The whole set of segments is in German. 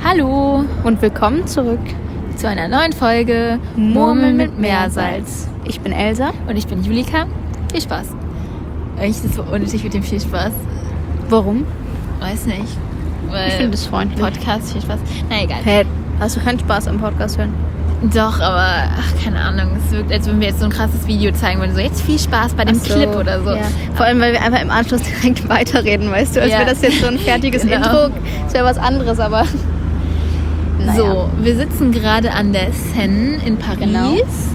Hallo und willkommen zurück zu einer neuen Folge Murmeln mit Meersalz. Ich bin Elsa. Und ich bin Julika. Viel Spaß. Eigentlich ist es so unnötig mit dem viel Spaß. Warum? Weiß nicht. Weil Ich finde es freundlich. Podcast, viel Spaß. Na egal. Hey, hast du keinen Spaß am Podcast hören? Doch, aber keine Ahnung. Es wirkt, als würden wir jetzt so ein krasses Video zeigen würden. So, jetzt viel Spaß bei dem Ach so, Clip oder so. Ja. Vor allem, weil wir einfach im Anschluss direkt weiterreden, weißt du? Als Ja. wäre das jetzt so ein fertiges Genau. Intro. Das wäre was anderes, aber... Naja. So, wir sitzen gerade an der Seine in Paris. Genau.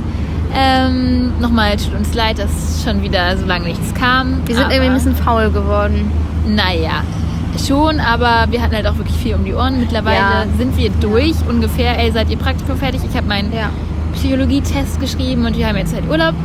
Nochmal, tut uns leid, dass schon wieder so lange nichts kam. Wir sind irgendwie ein bisschen faul geworden. Naja, schon, aber wir hatten halt auch wirklich viel um die Ohren. Mittlerweile Ja. sind wir durch ungefähr. Ey, seid ihr Praktikum fertig? Ich habe meinen Psychologietest geschrieben und wir haben jetzt halt Urlaub.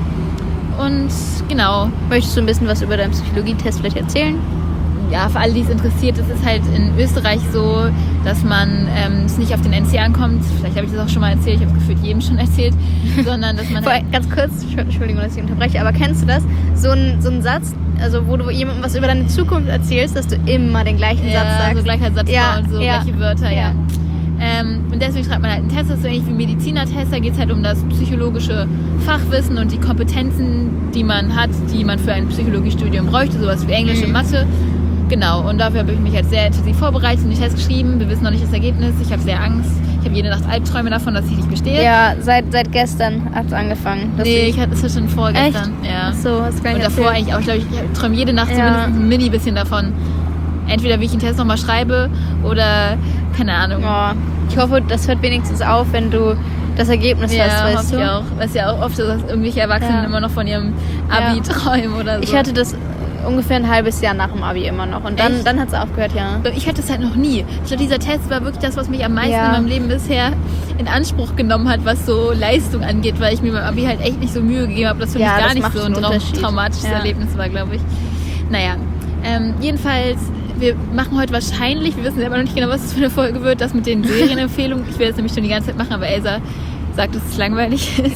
Und genau. Möchtest du ein bisschen was über deinen Psychologietest vielleicht erzählen? Ja, für alle, die es interessiert, es ist halt in Österreich so, dass man es nicht auf den NC ankommt. Vielleicht habe ich das auch schon mal erzählt, ich habe es gefühlt jedem schon erzählt, sondern dass man halt Ganz kurz, Entschuldigung, dass ich unterbreche, aber kennst du das? So ein Satz, also wo du jemandem was über deine Zukunft erzählst, dass du immer den gleichen Satz sagst. so gleicher Satzbau Ja, und so ja, gleiche Wörter, ja. ja. Und deswegen schreibt man halt einen Test, das ist so ähnlich wie ein Medizinertest, da geht es halt um das psychologische Fachwissen und die Kompetenzen, die man hat, die man für ein Psychologiestudium bräuchte, sowas wie Englisch und Mathe. Genau, und dafür habe ich mich jetzt sehr intensiv vorbereitet und den Test geschrieben. Wir wissen noch nicht das Ergebnis, ich habe sehr Angst. Ich habe jede Nacht Albträume davon, dass ich nicht bestehe. Ja, seit gestern hat es angefangen. Nee, ich hatte es schon vorgestern. Echt? Ja. Ach so, hast du gar Und nicht davor erzählt. eigentlich auch. Ich glaube, ich träume jede Nacht Ja. zumindest ein mini bisschen davon. Entweder wie ich den Test nochmal schreibe oder keine Ahnung. Oh, ich hoffe, das hört wenigstens auf, wenn du das Ergebnis hast, weißt hoffe du? ich auch. Weil es ja auch oft so, dass irgendwelche Erwachsenen immer noch von ihrem Abi Ja. träumen oder so. Ich hatte das ungefähr ein halbes Jahr nach dem Abi immer noch. Und dann hat es aufgehört, ja. Ich hatte es halt noch nie. Ich glaube, dieser Test war wirklich das, was mich am meisten Ja. in meinem Leben bisher in Anspruch genommen hat, was so Leistung angeht, weil ich mir beim Abi halt echt nicht so Mühe gegeben habe. Das für mich Ja, gar das nicht macht so ein einen Unterschied. traumatisches Ja. Erlebnis war, glaube ich. Naja, jedenfalls, wir machen heute wahrscheinlich, wir wissen selber noch nicht genau, was es für eine Folge wird, das mit den Serienempfehlungen. Ich werde das nämlich schon die ganze Zeit machen, aber Elsa sagt, dass es langweilig ist.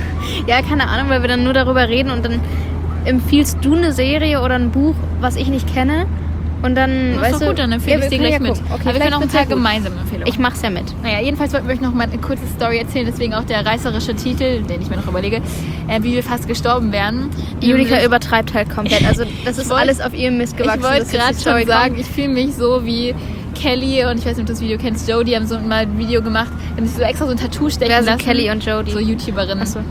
Ja, keine Ahnung, weil wir dann nur darüber reden und dann empfiehlst du eine Serie oder ein Buch, was ich nicht kenne. Und dann, Das weißt ist doch gut, dann empfehle ich es dir gleich mit. Okay, Aber wir können vielleicht auch ein wird's paar ja gut. gemeinsame Empfehlungen. Ich mach's ja mit. Naja, jedenfalls wollten wir euch noch mal eine kurze Story erzählen, deswegen auch der reißerische Titel, den ich mir noch überlege, wie wir fast gestorben wären. Julika Nämlich- übertreibt halt komplett. Also das ist alles auf ihrem Mist gewachsen. Ich wollte dass jetzt gerade die Story schon sagen, kommt. ich fühle mich so wie Kelly und ich weiß nicht, ob du das Video kennst, Joe, die haben so mal ein Video gemacht, haben sich so extra so ein Tattoo stechen Wer sind lassen. Kelly und Jodie? So YouTuberinnen. Ach so.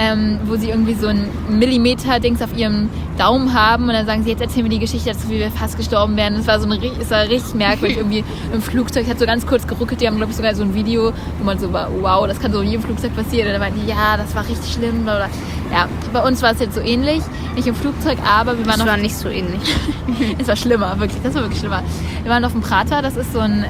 Wo sie irgendwie so ein Millimeter-Dings auf ihrem Daumen haben und dann sagen sie, jetzt erzählen wir die Geschichte dazu, wie wir fast gestorben wären. Es war richtig merkwürdig, irgendwie im Flugzeug, hat so ganz kurz geruckelt, die haben glaube ich sogar so ein Video, wo man so war, wow, das kann so in jedem Flugzeug passieren. Und dann meinten die, ja, das war richtig schlimm. Bla bla. Ja, bei uns war es jetzt so ähnlich, nicht im Flugzeug, aber wir waren Das war nicht so ähnlich. es war schlimmer, wirklich, das war wirklich schlimmer. Wir waren auf dem Prater, das ist so ein,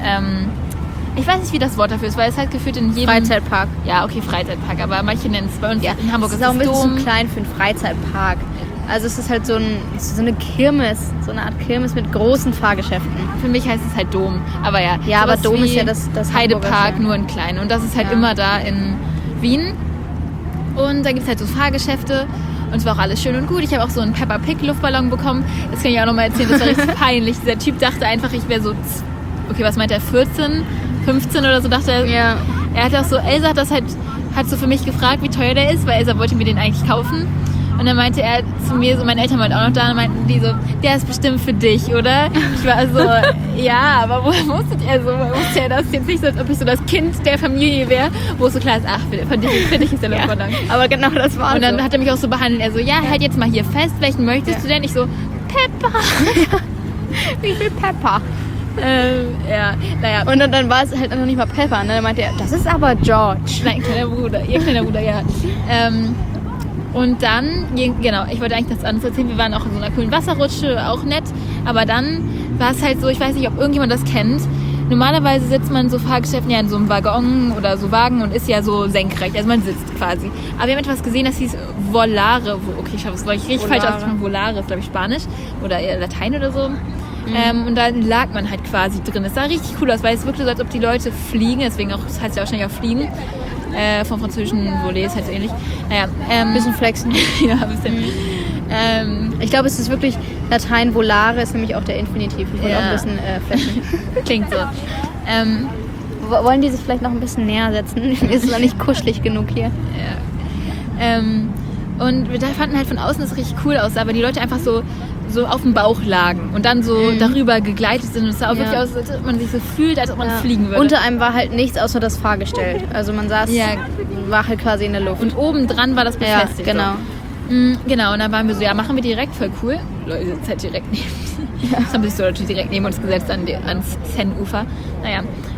ich weiß nicht, wie das Wort dafür ist, weil es halt gefühlt in jedem... Freizeitpark. Ja, okay, Freizeitpark, aber manche nennen es bei uns in Hamburg es ist auch ein bisschen Dom. zu klein für einen Freizeitpark. Also es ist halt so eine Kirmes, so eine Art Kirmes mit großen Fahrgeschäften. Für mich heißt es halt Dom, aber ja. Ja, aber sowas Dom wie ist ja das Heidepark, Hamburger, nur in klein. Und das ist halt Ja. immer da in Wien. Und da gibt es halt so Fahrgeschäfte. Und es war auch alles schön und gut. Ich habe auch so einen Peppa Pig Luftballon bekommen. Das kann ich auch nochmal erzählen. Das war richtig peinlich. Dieser Typ dachte einfach, ich wäre so, okay, was meint er, 14, 15 oder so, dachte er. Ja. Er hat auch so, Elsa hat so für mich gefragt, wie teuer der ist, weil Elsa wollte mir den eigentlich kaufen. Und dann meinte er zu mir, so meine Eltern waren auch noch da, und meinten die so, der ist bestimmt für dich, oder? Ich war so, ja, aber woher wusstet ihr so? Woher wusste er das jetzt nicht so, als ob ich so das Kind der Familie wäre, wo es so klar ist, ach, für dich ist der Luftballon. Aber genau das war Und dann so. hat er mich auch so behandelt, er so, ja, halt jetzt mal hier fest, welchen möchtest du denn? Ich so, Peppa. Wie viel Pepper? Ja, naja. Und dann war es halt noch nicht mal Pepper. Ne? Dann meinte er, das ist aber George. Nein, ihr kleiner Bruder, ja. Und dann, genau, ich wollte eigentlich das anderes erzählen, wir waren auch in so einer coolen Wasserrutsche, auch nett, aber dann war es halt so, ich weiß nicht, ob irgendjemand das kennt, normalerweise sitzt man in so Fahrgeschäften ja in so einem Waggon oder so Wagen und ist ja so senkrecht, also man sitzt quasi. Aber wir haben etwas gesehen, das hieß Volare, okay, ich habe es richtig falsch ausgesprochen, Volare ist glaube ich Spanisch oder eher Latein oder so. Und da lag man halt quasi drin. Es sah richtig cool aus, weil es wirkte so, als ob die Leute fliegen, deswegen auch, das heißt ja auch schnell auch fliegen. Vom französischen Volet ist halt so ähnlich. Naja, Bisschen flexen. ja, ein bisschen. Ich glaube, es ist wirklich Latein volare, ist nämlich auch der Infinitiv. Ich wollte Ja. auch ein bisschen flexion. Klingt so. Wollen die sich vielleicht noch ein bisschen näher setzen? Mir ist es noch nicht kuschelig genug hier. Ja. Und wir fanden halt von außen, dass es richtig cool aussah, weil die Leute einfach so auf dem Bauch lagen und dann so darüber gegleitet sind. Und es sah auch wirklich aus, als ob man sich so fühlt, als ob man fliegen würde. Unter einem war halt nichts außer das Fahrgestell. Also man saß, war halt quasi in der Luft. Und oben dran war das befestigt. Ja, genau. So. Genau, und dann waren wir so, machen wir direkt, voll cool. Leute sitzen halt direkt neben. Dann haben sich so Leute direkt neben uns gesetzt ans Seine-Ufer. Naja.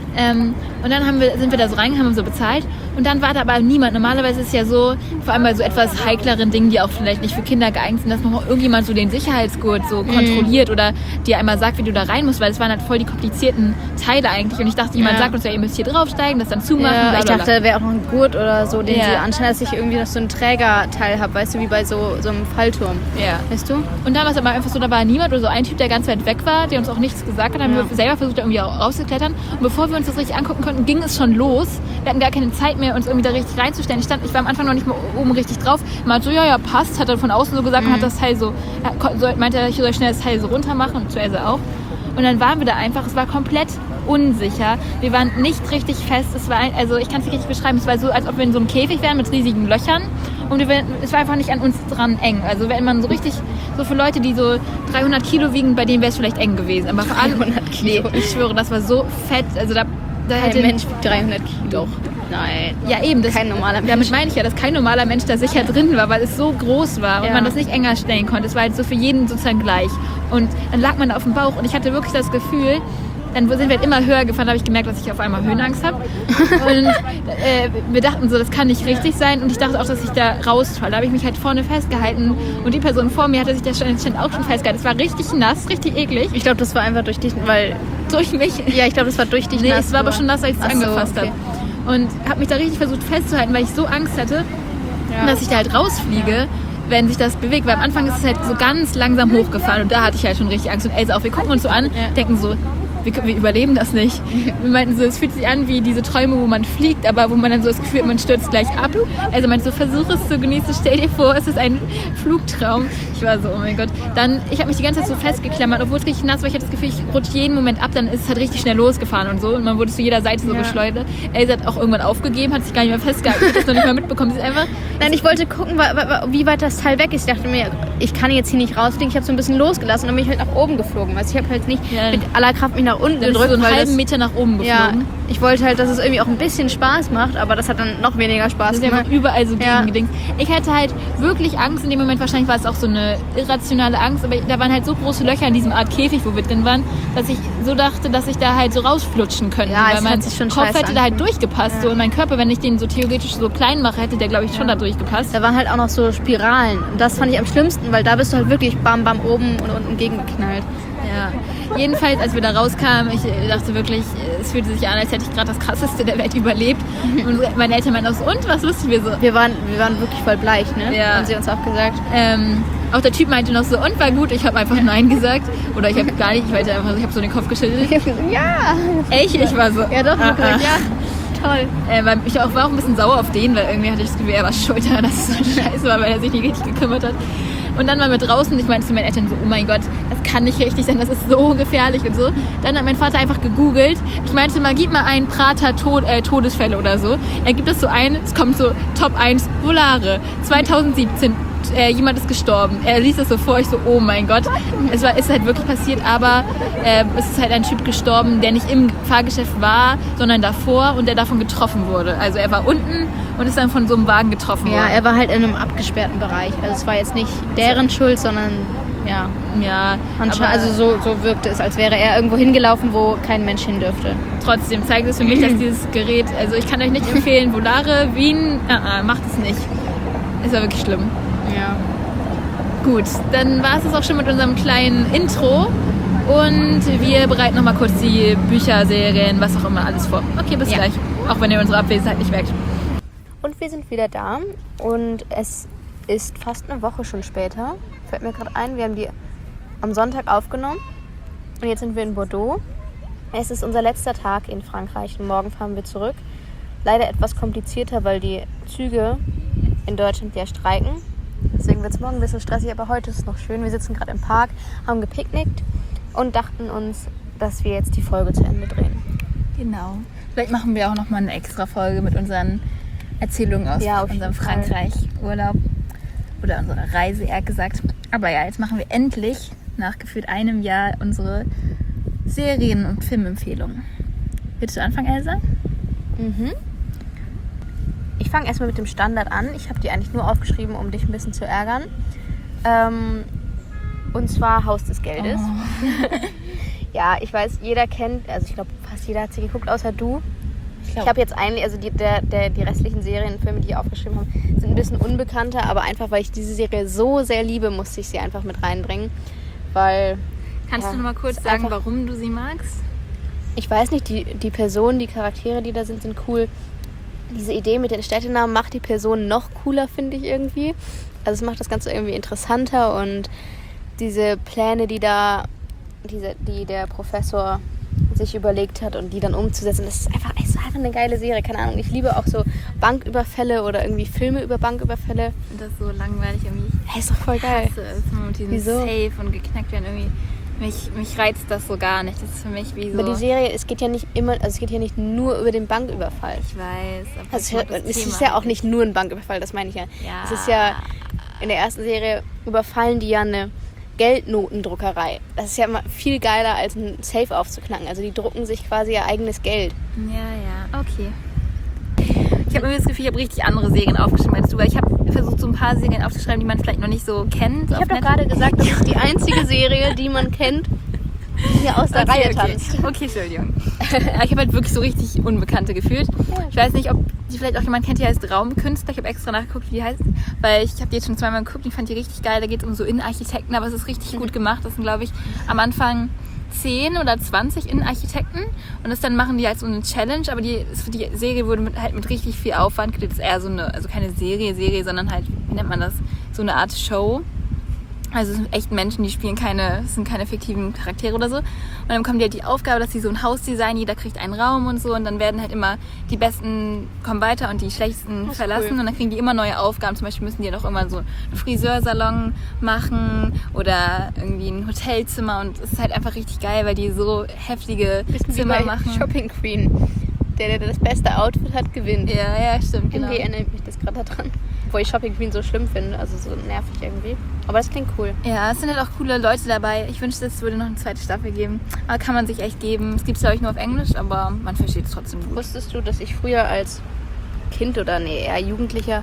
Und dann sind wir da so reingegangen, haben so bezahlt und dann war da aber niemand. Normalerweise ist es ja so, vor allem bei so etwas heikleren Dingen, die auch vielleicht nicht für Kinder geeignet sind, dass noch irgendjemand so den Sicherheitsgurt so kontrolliert oder dir einmal sagt, wie du da rein musst, weil es waren halt voll die komplizierten Teile eigentlich und ich dachte, jemand sagt uns ja, ihr müsst hier draufsteigen, das dann zumachen. Ja, ich dachte, da wäre auch noch ein Gurt oder so, den sie anscheinend, dass ich irgendwie noch so einen Trägerteil habe, weißt du, wie bei so einem Fallturm. Ja. Weißt du? Und dann war es aber einfach so, da war niemand oder so ein Typ, der ganz weit weg war, der uns auch nichts gesagt hat, dann haben wir selber versucht, da irgendwie auch rauszuklettern und bevor wir uns das richtig angucken konnten, ging es schon los. Wir hatten gar keine Zeit mehr, uns irgendwie da richtig reinzustellen. Ich war am Anfang noch nicht mal oben richtig drauf. Man hat so, ja, passt, hat er von außen so gesagt und hat das Teil so, meinte er, ich soll schnell das Teil so runter machen und zuerst auch. Und dann waren wir da einfach, es war komplett unsicher. Wir waren nicht richtig fest. Es war, also ich kann es nicht richtig beschreiben, es war so, als ob wir in so einem Käfig wären mit riesigen Löchern und es war einfach nicht an uns dran eng. Also wenn man so richtig, so für Leute, die so 300 Kilo wiegen, bei denen wäre es vielleicht eng gewesen. Aber vor allem, 300 Kilo. Nee, ich schwöre, das war so fett. Also da kein Mensch wiegt 300 Kilo. Doch. Nein. Ja, eben. Kein normaler Mensch. Damit meine ich ja, dass kein normaler Mensch da sicher drin war, weil es so groß war und man das nicht enger stellen konnte. Es war halt so für jeden sozusagen gleich. Und dann lag man da auf dem Bauch und ich hatte wirklich das Gefühl, dann sind wir halt immer höher gefahren, da habe ich gemerkt, dass ich auf einmal Höhenangst habe. Und wir dachten so, das kann nicht richtig sein. Und ich dachte auch, dass ich da rausfalle. Da habe ich mich halt vorne festgehalten. Und die Person vor mir hatte sich da schon auch schon festgehalten. Es war richtig nass, richtig eklig. Ich glaube, das war einfach durch dich, weil... Durch mich? Ja, ich glaube, das war durch dich nass. Es war aber schon nass, als ich es angefasst habe. Und habe mich da richtig versucht festzuhalten, weil ich so Angst hatte, dass ich da halt rausfliege, wenn sich das bewegt. Weil am Anfang ist es halt so ganz langsam hochgefahren. Und da hatte ich halt schon richtig Angst. Und Elsa auch, wir gucken uns so an, denken so... Wir überleben das nicht. Wir meinten so, es fühlt sich an wie diese Träume, wo man fliegt, aber wo man dann so das Gefühl hat, man stürzt gleich ab. Also meinte so, versuch es zu genießen, stell dir vor, es ist ein Flugtraum. Ich war so, oh mein Gott. Dann, ich habe mich die ganze Zeit so festgeklammert, obwohl es richtig nass war. Ich hatte das Gefühl, ich rutsche jeden Moment ab, dann ist es halt richtig schnell losgefahren und so. Und man wurde zu jeder Seite so geschleudert. Elsa hat auch irgendwann aufgegeben, hat sich gar nicht mehr festgehalten. Ich habe das noch nicht mal mitbekommen. Sie ist einfach... Nein, ich wollte gucken, wie weit das Teil weg ist. Ich dachte mir, ich kann jetzt hier nicht rausfliegen. Ich habe so ein bisschen losgelassen und dann bin ich halt nach oben geflogen. Also ich habe halt nicht mit aller Kraft mich nach unten gedrückt. So einen halben Meter nach oben geflogen. Ja, ich wollte halt, dass es irgendwie auch ein bisschen Spaß macht, aber das hat dann noch weniger Spaß gemacht. Das ist überall so gegengedingt. Ich hatte halt wirklich Angst in dem Moment. Wahrscheinlich war es auch so eine irrationale Angst, aber da waren halt so große Löcher in diesem Art Käfig, wo wir drin waren, dass ich so dachte, dass ich da halt so rausflutschen könnte. Ja, weil mein Kopf hätte da halt durchgepasst. So, und mein Körper, wenn ich den so theoretisch so klein mache, hätte der, glaube ich, schon da durchgepasst. Da waren halt auch noch so Spiralen. Und das fand ich am schlimmsten, weil da bist du halt wirklich bam, bam oben und unten gegengeknallt. Ja, jedenfalls, als wir da rauskamen, ich dachte wirklich, es fühlte sich an, als hätte ich gerade das Krasseste der Welt überlebt. Und meine Eltern meinten auch so, und, was wussten wir so? Wir waren wirklich voll bleich, ne? Ja. Haben sie uns auch gesagt. Auch der Typ meinte noch so, und, war gut? Ich habe einfach Nein gesagt. Oder ich habe gar nicht, ich habe so den Kopf geschüttelt. Ich habe gesagt, ja! Echt? Ich war so, ja doch, ich habe gesagt, ja. Toll. Ich war auch ein bisschen sauer auf den, weil irgendwie hatte ich das Gefühl, er war schuld daran, dass es so scheiße war, weil er sich nicht richtig gekümmert hat. Und dann waren wir draußen, ich meinte zu meinen Eltern so, oh mein Gott, das kann nicht richtig sein, das ist so gefährlich und so. Dann hat mein Vater einfach gegoogelt. Ich meinte mal, gib mal einen Prater Todesfälle oder so. Er gibt es so ein, es kommt so Top 1 Volare 2017. Jemand ist gestorben. Er liest das so vor, ich so, oh mein Gott. Ist halt wirklich passiert, aber es ist halt ein Typ gestorben, der nicht im Fahrgeschäft war, sondern davor und der davon getroffen wurde. Also er war unten und ist dann von so einem Wagen getroffen worden. Ja, er war halt in einem abgesperrten Bereich. Also es war jetzt nicht deren Schuld, sondern ja. Also so wirkte es, als wäre er irgendwo hingelaufen, wo kein Mensch hin dürfte. Trotzdem zeigt es für mich, dass dieses Gerät, also ich kann euch nicht empfehlen, Volare, Wien, macht es nicht. Ist ja wirklich schlimm. Ja. Gut, dann war es das auch schon mit unserem kleinen Intro und wir bereiten nochmal kurz die Bücher, Serien, was auch immer alles vor. Okay, bis gleich, auch wenn ihr unsere Abwesenheit nicht merkt. Und wir sind wieder da und es ist fast eine Woche schon später. Fällt mir gerade ein, wir haben die am Sonntag aufgenommen und jetzt sind wir in Bordeaux. Es ist unser letzter Tag in Frankreich und morgen fahren wir zurück. Leider etwas komplizierter, weil die Züge in Deutschland ja streiken. Deswegen wird es morgen ein bisschen stressig, aber heute ist es noch schön. Wir sitzen gerade im Park, haben gepicknickt und dachten uns, dass wir jetzt die Folge zu Ende drehen. Genau. Vielleicht machen wir auch nochmal eine extra Folge mit unseren Erzählungen aus unserem Frankreich-Urlaub. Oder unserer Reise, eher gesagt. Aber ja, jetzt machen wir endlich nach gefühlt einem Jahr unsere Serien- und Filmempfehlungen. Willst du anfangen, Elsa? Ich fange erstmal mit dem Standard an. Ich habe die eigentlich nur aufgeschrieben, um dich ein bisschen zu ärgern. Und zwar Haus des Geldes. Oh. Ja, ich weiß, jeder kennt, also ich glaube, fast jeder hat sie geguckt, außer du. Ich habe jetzt eigentlich, also die restlichen Serienfilme, die ich aufgeschrieben habe, sind ein bisschen unbekannter, aber einfach, weil ich diese Serie so sehr liebe, musste ich sie einfach mit reinbringen. Weil... Kannst du noch mal kurz sagen, warum du sie magst? Ich weiß nicht, die Personen, die Charaktere, die da sind cool. Diese Idee mit den Städtenamen macht die Person noch cooler, finde ich irgendwie. Also es macht das Ganze irgendwie interessanter und diese Pläne, die der Professor sich überlegt hat und die dann umzusetzen, das ist einfach eine geile Serie. Keine Ahnung, ich liebe auch so Banküberfälle oder irgendwie Filme über Banküberfälle. Das ist so langweilig irgendwie. Hey, ist doch voll geil. Mit diesem Safe und geknackt werden irgendwie. Mich reizt das so gar nicht. Das ist für mich wie so... Aber die Serie, es geht ja nicht nur über den Banküberfall. Ich weiß. Aber es ist ja auch nicht nur ein Banküberfall, das meine ich ja. Es ist ja, in der ersten Serie überfallen die ja eine Geldnotendruckerei. Das ist ja immer viel geiler, als ein Safe aufzuknacken. Also die drucken sich quasi ihr eigenes Geld. Ja, okay. Ich habe irgendwie das Gefühl, ich habe richtig andere Serien aufgeschrieben als du, weil ich habe versucht, so ein paar Serien aufzuschreiben, die man vielleicht noch nicht so kennt. Ich habe doch gerade gesagt, das ist die einzige Serie, die man kennt, die hier aus der Reihe tanzt. Okay, Entschuldigung. Ich habe halt wirklich so richtig Unbekannte gefühlt. Ich weiß nicht, ob die vielleicht auch jemand kennt, die heißt Raumkünstler. Ich habe extra nachgeguckt, wie die heißt, weil ich habe die jetzt schon zweimal geguckt und ich fand die richtig geil. Da geht es um so Innenarchitekten, aber es ist richtig gut gemacht. Das sind, glaube ich, am Anfang 10 oder 20 Innenarchitekten und das dann machen die halt so eine Challenge, aber die Serie wurde mit richtig viel Aufwand gedreht. Das ist eher so eine, also keine Serie, sondern halt, wie nennt man das, so eine Art Show. Also es sind echt Menschen, die spielen es sind keine fiktiven Charaktere oder so. Und dann bekommen die halt die Aufgabe, dass sie so ein Haus designen, jeder kriegt einen Raum und so und dann werden halt immer die Besten kommen weiter und die Schlechtesten verlassen cool. Und dann kriegen die immer neue Aufgaben. Zum Beispiel müssen die dann auch immer so einen Friseursalon machen oder irgendwie ein Hotelzimmer und es ist halt einfach richtig geil, weil die so heftige Zimmer machen. Shopping Queen. Der das beste Outfit hat, gewinnt. Ja, stimmt, genau. Irgendwie erinnert mich das gerade daran. Obwohl ich Shopping Queen so schlimm finde, also so nervig irgendwie. Aber das klingt cool. Ja, es sind halt auch coole Leute dabei. Ich wünschte, es würde noch eine zweite Staffel geben. Aber kann man sich echt geben. Es gibt es, glaube ich, nur auf Englisch, aber man versteht es trotzdem gut. Wusstest du, dass ich früher als Kind oder eher Jugendliche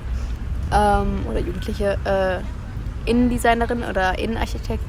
Innendesignerin oder Innenarchitektin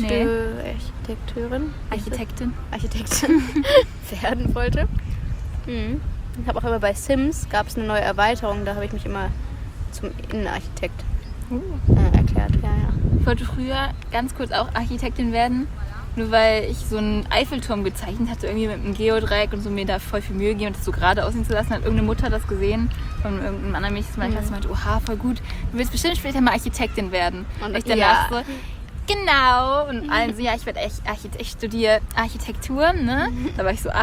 werden wollte? Ich habe auch immer bei Sims gab es eine neue Erweiterung, da habe ich mich immer zum Innenarchitekt erklärt. Ja. Ich wollte früher ganz kurz auch Architektin werden, nur weil ich so einen Eiffelturm gezeichnet hatte, irgendwie mit einem Geodreieck und so mir da voll viel Mühe gegeben und das so gerade aussehen zu lassen. Hat irgendeine Mutter das gesehen von irgendeinem anderen Mädchen aus meiner Klasse und meinte, oha, voll gut, du willst bestimmt später mal Architektin werden. Und ich danach so, genau. Und allen so, ja, ich werde ich studiere Architektur, ne? Da war ich so 8.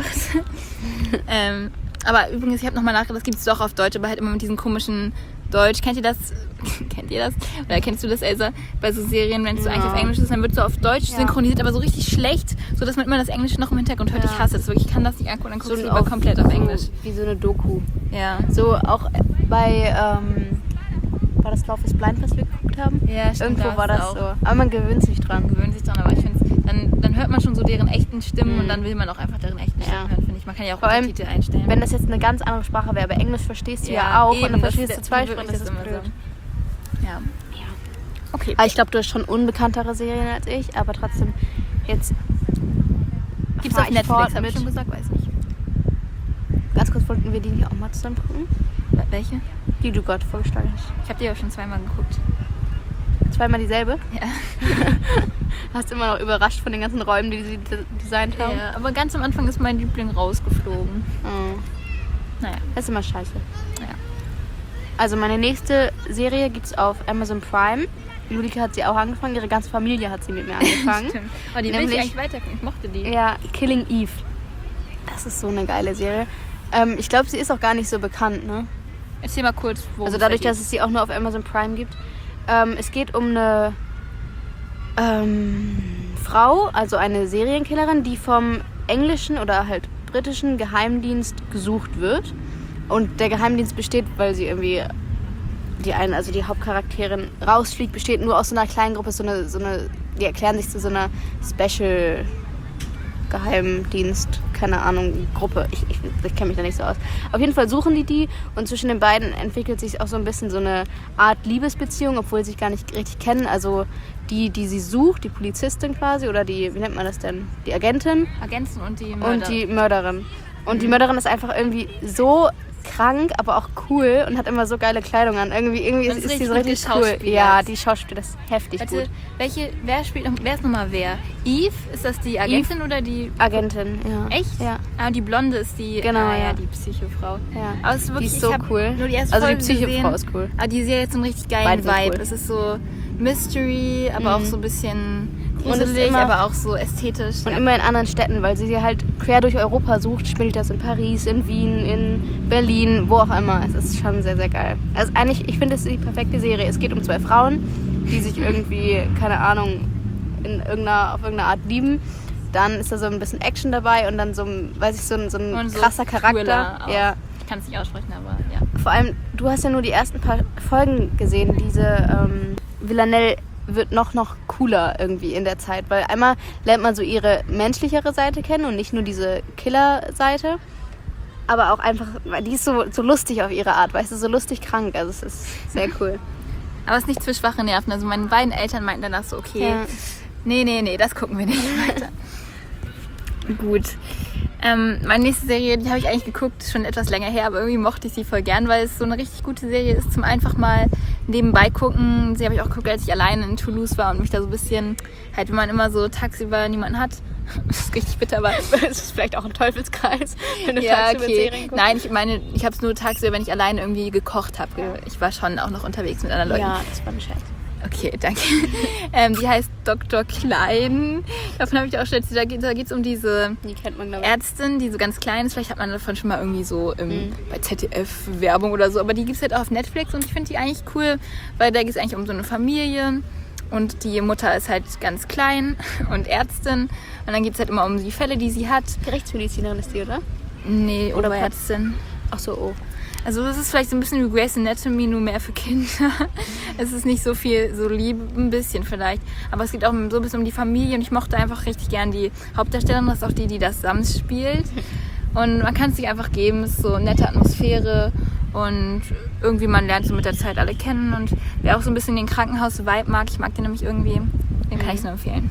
Aber übrigens, ich habe nochmal nachgedacht, das gibt es doch auf Deutsch, aber halt immer mit diesem komischen Deutsch. Kennt ihr das? Oder kennst du das, Elsa? Bei so Serien, wenn es so eigentlich auf Englisch ist, dann wird so auf Deutsch synchronisiert, aber so richtig schlecht, sodass man immer das Englische noch im Hintergrund hört. Ich hasse es wirklich. Ich kann das nicht angucken, dann guckst du lieber komplett auf Englisch. Wie so eine Doku. Ja. So auch bei, war das Love is Blind, was wir geguckt haben? Ja, stimmt. Irgendwo war das auch so. Aber man gewöhnt sich dran. Aber ich finde dann hört man schon so deren echten Stimmen und dann will man auch einfach deren echten Stimmen hören, finde ich. Man kann ja auch Untertitel einstellen. Wenn das jetzt eine ganz andere Sprache wäre, aber Englisch verstehst du ja auch eben, und dann verstehst du zweisprachig, das ist immer blöd. So. Ja. Okay. Aber ich glaube, du hast schon unbekanntere Serien als ich, aber trotzdem jetzt gibt es auf Netflix, habe ich schon gesagt, weiß nicht. Ganz kurz, wollten wir die hier auch mal zusammen gucken? Welche? Die du gerade vorgeschlagen hast. Ich habe die aber schon zweimal geguckt. Zweimal dieselbe? Ja. Hast immer noch überrascht von den ganzen Räumen, die sie designt haben? Ja, aber ganz am Anfang ist mein Liebling rausgeflogen. Oh. Naja. Das ist immer scheiße. Ja. Also meine nächste Serie gibt es auf Amazon Prime. Julika hat sie auch angefangen, ihre ganze Familie hat sie mit mir angefangen. Stimmt. Aber die will ich eigentlich weitergucken, ich mochte die. Ja, Killing Eve. Das ist so eine geile Serie. Ich glaube, sie ist auch gar nicht so bekannt, ne? Erzähl mal kurz, wo. Also dadurch, dass es sie auch nur auf Amazon Prime gibt. Es geht um eine Frau, also eine Serienkillerin, die vom englischen oder halt britischen Geheimdienst gesucht wird. Und der Geheimdienst besteht, weil sie irgendwie die Hauptcharakterin rausfliegt, besteht nur aus so einer kleinen Gruppe, die erklären sich zu so einer Special Geheimdienst, keine Ahnung, Gruppe. Ich kenne mich da nicht so aus. Auf jeden Fall suchen die und zwischen den beiden entwickelt sich auch so ein bisschen so eine Art Liebesbeziehung, obwohl sie sich gar nicht richtig kennen. Also die sie sucht, die Polizistin quasi, oder die, wie nennt man das denn? Die Agentin. Agentin und die Mörderin. Und die Mörderin ist einfach irgendwie so krank, aber auch cool und hat immer so geile Kleidung an. Irgendwie ist die so richtig cool. Ja, die Schauspieler, das ist heftig gut. Wer ist nochmal wer? Eve? Ist das die Agentin oder die... Agentin, ja. Echt? Ja. Ah, die Blonde ist die... Genau, ja. Die Psychofrau. Ja. Aber es ist wirklich, die ist so cool. Nur die erste also die Folge Psychofrau gesehen, ist cool. Aber die Serie hat so einen richtig geilen Vibe. Cool. Es ist so Mystery, aber auch so ein bisschen gruselig, aber auch so ästhetisch. Und immer in anderen Städten, weil sie halt quer durch Europa sucht. Spielt das in Paris, in Wien, in Berlin, wo auch immer. Es ist schon sehr, sehr geil. Also eigentlich, ich finde, es ist die perfekte Serie. Es geht um 2 Frauen, die sich irgendwie, keine Ahnung, auf irgendeine Art lieben. Dann ist da so ein bisschen Action dabei und dann so ein krasser Charakter. Ja. Ich kann es nicht aussprechen, aber ja. Vor allem, du hast ja nur die ersten paar Folgen gesehen. Diese Villanelle wird noch cooler irgendwie in der Zeit, weil einmal lernt man so ihre menschlichere Seite kennen und nicht nur diese Killer-Seite, aber auch einfach, weil die ist so lustig auf ihre Art, weißt du, so lustig krank, also es ist sehr cool. Aber es ist nichts für schwache Nerven, also meine beiden Eltern meinten danach so, okay, nee, das gucken wir nicht weiter. Gut. Meine nächste Serie, die habe ich eigentlich geguckt, schon etwas länger her, aber irgendwie mochte ich sie voll gern, weil es so eine richtig gute Serie ist zum einfach mal nebenbei gucken. Sie habe ich auch geguckt, als ich alleine in Toulouse war und mich da so ein bisschen, halt wenn man immer so tagsüber niemanden hat, das ist richtig bitter, aber es ist vielleicht auch ein Teufelskreis, wenn du tagsüber Serien guckst. Nein, ich meine, ich habe es nur tagsüber, wenn ich alleine irgendwie gekocht habe. Ich war schon auch noch unterwegs mit anderen Leuten. Ja, das war ein Scherz. Okay, danke. Die heißt Dr. Klein. Davon habe ich auch schon erzählt. Da geht es um diese Ärztin, die so ganz klein ist. Vielleicht hat man davon schon mal irgendwie so bei ZDF-Werbung oder so. Aber die gibt es halt auch auf Netflix und ich finde die eigentlich cool, weil da geht es eigentlich um so eine Familie. Und die Mutter ist halt ganz klein und Ärztin. Und dann geht es halt immer um die Fälle, die sie hat. Rechtsmedizinerin ist die, oder? Nee, oder Ärztin. Ach so, oh. Also es ist vielleicht so ein bisschen wie Grey's Anatomy, nur mehr für Kinder. Es ist nicht so viel, so lieb, ein bisschen vielleicht. Aber es geht auch so ein bisschen um die Familie und ich mochte einfach richtig gern die Hauptdarstellerin. Das ist auch die das Sams spielt. Und man kann es sich einfach geben, es ist so eine nette Atmosphäre und irgendwie man lernt so mit der Zeit alle kennen. Und wer auch so ein bisschen den Krankenhaus-Vibe mag, ich mag den nämlich irgendwie, den kann ich nur empfehlen.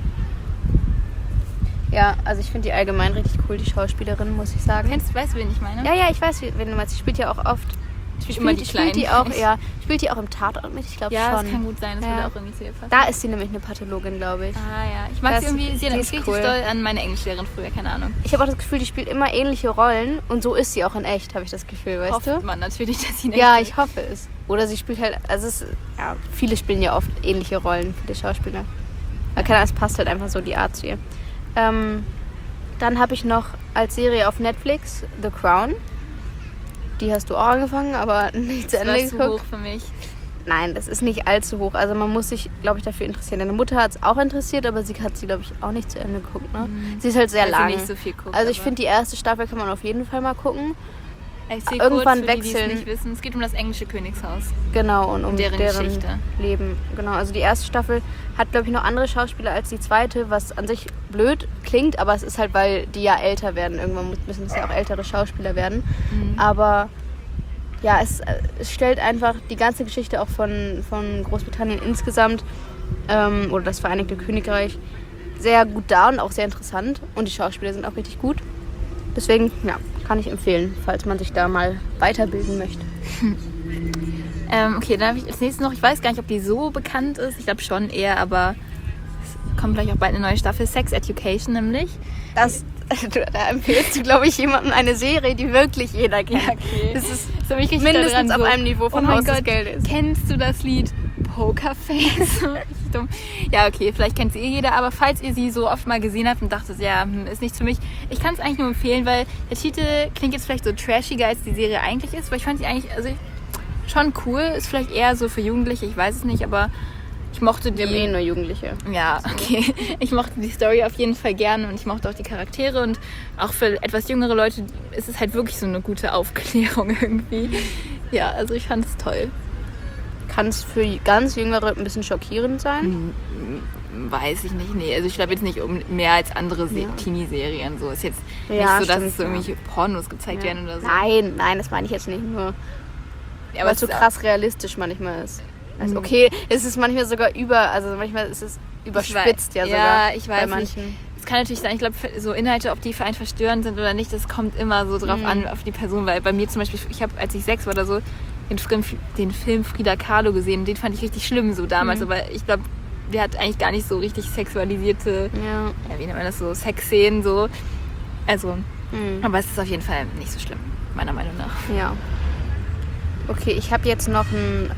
Ja, also ich finde die allgemein richtig cool, die Schauspielerin, muss ich sagen. Weißt du, wen ich meine? Ja, ich weiß, wen du meinst. Sie spielt ja auch oft. Spielt die auch im Tatort mit, ich glaube schon. Ja, das kann gut sein, das würde auch irgendwie zu ihr passen. Da ist sie nämlich eine Pathologin, glaube ich. Ah ja, ich mag sie irgendwie, sie erinnert mich richtig doll an meine Englischlehrerin früher, keine Ahnung. Ich habe auch das Gefühl, die spielt immer ähnliche Rollen und so ist sie auch in echt, habe ich das Gefühl, weißt du? Hofft man natürlich, dass sie in echt Ja, ich hoffe es. Oder sie spielt halt, viele spielen ja oft ähnliche Rollen, viele Schauspieler. Es passt halt einfach so die Art zu ihr. Dann habe ich noch als Serie auf Netflix The Crown. Die hast du auch angefangen, aber nicht zu Ende geguckt. Das ist zu hoch für mich. Nein, das ist nicht allzu hoch. Also man muss sich, glaube ich, dafür interessieren. Deine Mutter hat es auch interessiert, aber sie hat sie, glaube ich, auch nicht zu Ende geguckt. Ne? Sie ist halt sehr lang. Nicht so viel guckt, also ich finde, die erste Staffel kann man auf jeden Fall mal gucken. Irgendwann kurz, wechseln. Die es nicht wissen. Es geht um das englische Königshaus. Genau, und um deren Geschichte. Leben. Genau, also die erste Staffel hat, glaube ich, noch andere Schauspieler als die zweite, was an sich blöd klingt, aber es ist halt, weil die ja älter werden. Irgendwann müssen es ja auch ältere Schauspieler werden. Aber ja, es stellt einfach die ganze Geschichte auch von Großbritannien insgesamt oder das Vereinigte Königreich sehr gut dar und auch sehr interessant. Und die Schauspieler sind auch richtig gut. Deswegen, ja, kann ich empfehlen, falls man sich da mal weiterbilden möchte. Okay, dann habe ich als nächstes noch, ich weiß gar nicht, ob die so bekannt ist, ich glaube schon eher, aber es kommt gleich auch bald eine neue Staffel, Sex Education nämlich. Da empfiehlst du, glaube ich, jemandem eine Serie, die wirklich jeder kennt. Ja, okay. Das ist mindestens auf einem Niveau von Haus des Geldes. Kennst du das Lied Pokerface? Richtig dumm. Ja, okay, vielleicht kennt sie jeder, aber falls ihr sie so oft mal gesehen habt und dachtet, ja, ist nichts für mich, ich kann es eigentlich nur empfehlen, weil der Titel klingt jetzt vielleicht so trashiger, als die Serie eigentlich ist, weil ich fand sie eigentlich schon cool, ist vielleicht eher so für Jugendliche, ich weiß es nicht, aber Ich mochte Wir haben die... nur Jugendliche. Ja, okay. Ich mochte die Story auf jeden Fall gerne und ich mochte auch die Charaktere und auch für etwas jüngere Leute ist es halt wirklich so eine gute Aufklärung irgendwie. Ja, also ich fand es toll. Kann es für ganz Jüngere ein bisschen schockierend sein? Weiß ich nicht, nee. Also ich glaube jetzt nicht um mehr als andere Teenie-Serien. So ist jetzt nicht so, dass es so irgendwelche Pornos gezeigt werden oder so. Nein, das meine ich jetzt nicht nur. Ja, weil es so krass realistisch manchmal ist. Also okay, es ist manchmal sogar manchmal ist es überspitzt ja sogar. Ja, ich bei weiß manchen. nicht. Es kann natürlich sein, ich glaube, so Inhalte, ob die für einen verstörend sind oder nicht, das kommt immer so drauf an, auf die Person. Weil bei mir zum Beispiel, ich habe, als ich 6 war oder so, den Film Frida Kahlo gesehen. Den fand ich richtig schlimm so damals. Aber ich glaube, der hat eigentlich gar nicht so richtig sexualisierte, wie nennt man das so, Sexszenen so. Also, aber es ist auf jeden Fall nicht so schlimm, meiner Meinung nach. Ja. Okay, ich habe jetzt noch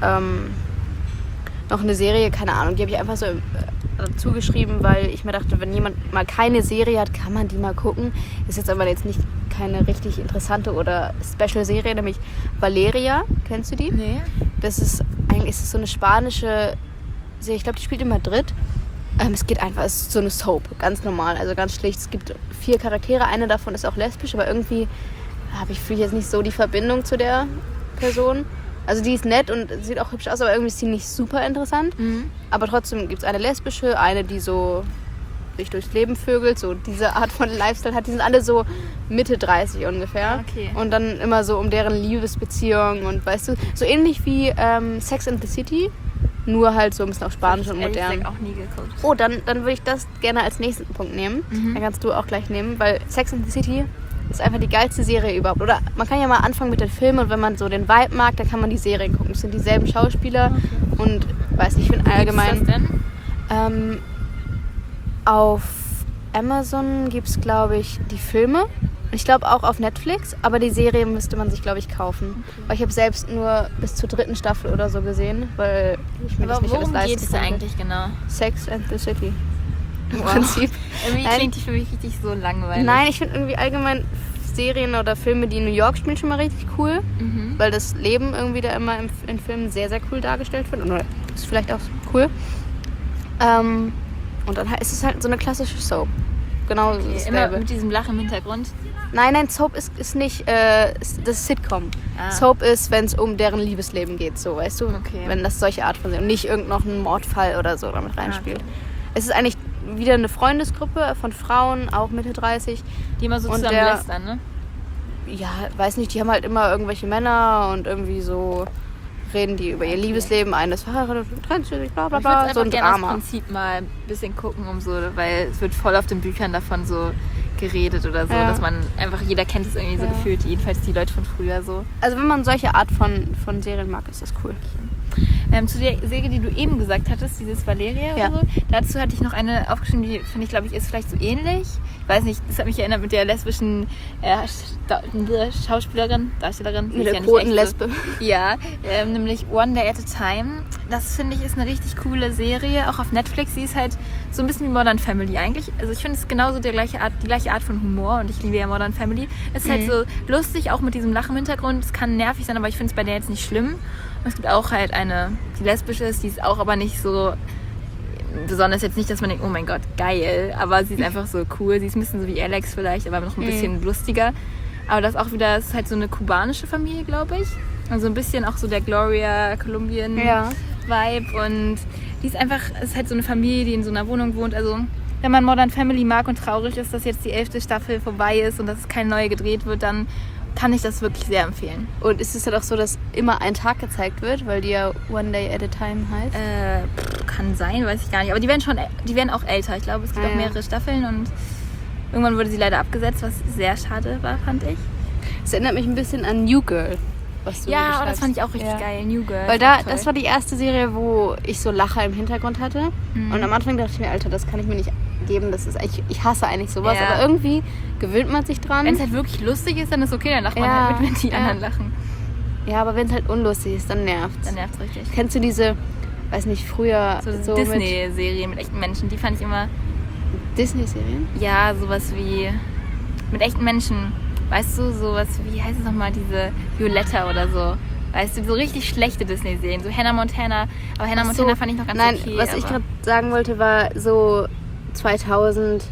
eine Serie, keine Ahnung, die habe ich einfach so dazu geschrieben, weil ich mir dachte, wenn jemand mal keine Serie hat, kann man die mal gucken. Ist jetzt aber jetzt nicht keine richtig interessante oder Special-Serie, nämlich Valeria. Kennst du die? Nee. Das ist so eine spanische Serie, ich glaube, die spielt in Madrid. Es ist so eine Soap, ganz normal, also ganz schlicht. Es gibt 4 Charaktere, eine davon ist auch lesbisch, aber irgendwie fühle ich jetzt nicht so die Verbindung zu der Person. Also die ist nett und sieht auch hübsch aus, aber irgendwie ist sie nicht super interessant. Aber trotzdem gibt es eine lesbische, eine, die so sich durchs Leben vögelt, so diese Art von Lifestyle hat. Die sind alle so Mitte 30 ungefähr. Okay. Und dann immer so um deren Liebesbeziehung und weißt du, so ähnlich wie Sex and the City, nur halt so ein bisschen auf Spanisch und modern. Ich auch nie geguckt. Oh, dann würde ich das gerne als nächsten Punkt nehmen. Dann kannst du auch gleich nehmen, weil Sex and the City ist einfach die geilste Serie überhaupt. Oder man kann ja mal anfangen mit den Filmen und wenn man so den Vibe mag, dann kann man die Serien gucken. Es sind dieselben Schauspieler und weiß nicht, ich finde allgemein... Wie ist das denn? Auf Amazon gibt es, glaube ich, die Filme. Ich glaube auch auf Netflix, aber die Serie müsste man sich, glaube ich, kaufen. Weil ich habe selbst nur bis zur 3. Staffel oder so gesehen, weil ich mir das nicht alles leisten geht es konnte. eigentlich genau? Sex and the City. Im Wow. Prinzip. Irgendwie klingt die für mich richtig so langweilig. Nein, ich finde irgendwie allgemein Serien oder Filme, die in New York spielen, schon mal richtig cool. Weil das Leben irgendwie da immer in Filmen sehr, sehr cool dargestellt wird. Oder ist vielleicht auch cool. Und dann ist es halt so eine klassische Soap. Genau Okay, das immer Selbe. mit diesem Lachen im Hintergrund. Nein, Soap ist nicht das ist Sitcom. Soap ist, wenn es um deren Liebesleben geht, so, weißt du? Okay. Wenn das solche Art von und nicht irgend noch ein Mordfall oder so damit reinspielt. Okay. Es ist eigentlich wieder eine Freundesgruppe von Frauen, auch Mitte 30. Die immer so Und zusammen lästern, ne? Ja, weiß nicht, die haben halt immer irgendwelche Männer und irgendwie so reden die über ihr Liebesleben. Eine ist verheiratet, trennt sich, bla bla Ich würde bla. So ein gerne das Drama. Prinzip mal ein bisschen gucken, weil es wird voll auf den Büchern davon so geredet oder so, dass man einfach, jeder kennt es irgendwie so gefühlt, jedenfalls die Leute von früher so. Also wenn man solche Art von Serien mag, ist das cool. Zu der Serie, die du eben gesagt hattest, dieses Valeria oder so, dazu hatte ich noch eine aufgeschrieben, die finde ich, glaube ich, ist vielleicht so ähnlich. Ich weiß nicht, das hat mich erinnert mit der lesbischen Darstellerin. Mit der Quotenlesbe. So. Ja, nämlich One Day at a Time. Das finde ich ist eine richtig coole Serie, auch auf Netflix. Sie ist halt so ein bisschen wie Modern Family eigentlich. Also ich finde es genauso die gleiche Art von Humor und ich liebe ja Modern Family. Es ist halt so lustig, auch mit diesem Lachen im Hintergrund. Es kann nervig sein, aber ich finde es bei der jetzt nicht schlimm. Und es gibt auch halt eine, die lesbisch ist, die ist auch aber nicht so besonders jetzt nicht, dass man denkt, oh mein Gott, geil, aber sie ist einfach so cool. Sie ist ein bisschen so wie Alex vielleicht, aber noch ein bisschen lustiger. Aber das auch wieder, das ist halt so eine kubanische Familie, glaube ich. Also ein bisschen auch so der Gloria Kolumbien Vibe und die ist einfach, es ist halt so eine Familie, die in so einer Wohnung wohnt. Also wenn man Modern Family mag und traurig ist, dass jetzt die 11. Staffel vorbei ist und dass es keine neue gedreht wird, dann kann ich das wirklich sehr empfehlen. Und ist es dann auch so, dass immer ein Tag gezeigt wird, weil die ja One Day at a Time heißt? Kann sein, weiß ich gar nicht. Aber die werden auch älter. Ich glaube, es gibt auch mehrere Staffeln und irgendwann wurde sie leider abgesetzt, was sehr schade war, fand ich. Es erinnert mich ein bisschen an New Girl, was du beschreibst. Das fand ich auch richtig geil, New Girl. Weil das war die erste Serie, wo ich so Lacher im Hintergrund hatte. Und am Anfang dachte ich mir, Alter, das kann ich mir nicht geben. Das ist ich hasse eigentlich sowas, aber irgendwie gewöhnt man sich dran. Wenn es halt wirklich lustig ist, dann ist okay, dann lacht man halt mit, wenn die anderen lachen. Ja, aber wenn es halt unlustig ist, dann nervt's. Dann nervt's richtig. Kennst du diese, weiß nicht, früher so Disney-Serien mit echten Menschen, die fand ich immer... Disney-Serien? Ja, sowas wie mit echten Menschen. Weißt du, sowas wie heißt es nochmal, diese Violetta oder so. Weißt du, so richtig schlechte Disney-Serien, so Hannah Montana. Aber Hannah Montana fand ich noch ganz okay. Was ich gerade sagen wollte, war so 2006,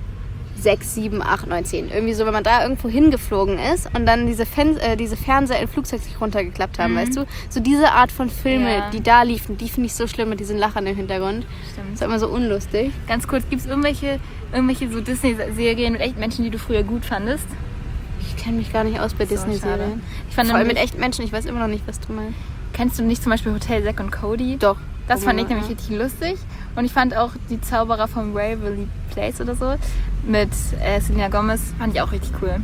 7, 8, 9, 10. Irgendwie so, wenn man da irgendwo hingeflogen ist und dann diese Fernseher im Flugzeug sich runtergeklappt haben, weißt du? So diese Art von Filme, die da liefen, die finde ich so schlimm mit diesen Lachern im Hintergrund. Stimmt. Das ist immer so unlustig. Ganz kurz, gibt es irgendwelche so Disney-Serien mit echten Menschen, die du früher gut fandest? Ich kenne mich gar nicht aus bei Disney-Serien. Ich fand vor allem mit echten Menschen, ich weiß immer noch nicht, was du meinst. Kennst du nicht zum Beispiel Hotel Zack und Cody? Doch. Das fand ich nämlich richtig lustig. Und ich fand auch die Zauberer von Waverly Place oder so mit Selena Gomez, fand ich auch richtig cool.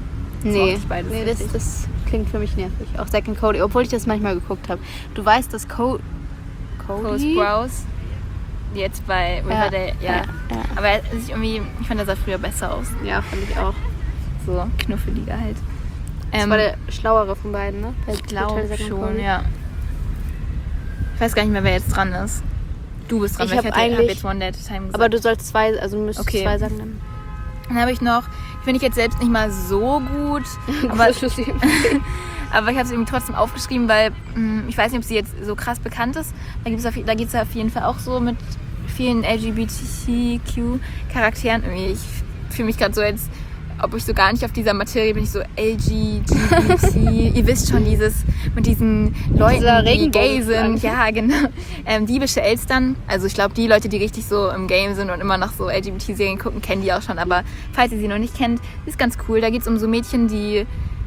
Das klingt für mich nervig. Auch Zack und Cody, obwohl ich das manchmal geguckt habe. Du weißt, dass Cole Sprouse jetzt bei Riverdale, ja. Aber ich fand, er sah früher besser aus. Ja, fand ich auch. So knuffeliger halt. Das war der schlauere von beiden, ne? Ich glaube schon, ja. Ich weiß gar nicht mehr, wer jetzt dran ist. Du bist dran, ich habe jetzt One Day at a Time gesagt. Aber du sollst zwei, also du müsstest zwei sagen dann. Dann habe ich noch, finde ich jetzt selbst nicht mal so gut, aber ich habe es irgendwie trotzdem aufgeschrieben, weil ich weiß nicht, ob sie jetzt so krass bekannt ist. Da geht es auf jeden Fall auch so mit vielen LGBTQ-Charakteren. Ich fühle mich gerade so, als ob ich so gar nicht auf dieser Materie bin, ich so LGBT, ihr wisst schon, mit diesen Leuten, die gay sind, ja genau, diebische Elstern, also ich glaube, die Leute, die richtig so im Game sind und immer nach so LGBT-Serien gucken, kennen die auch schon, aber falls ihr sie noch nicht kennt, ist ganz cool, da geht es um so Mädchen, die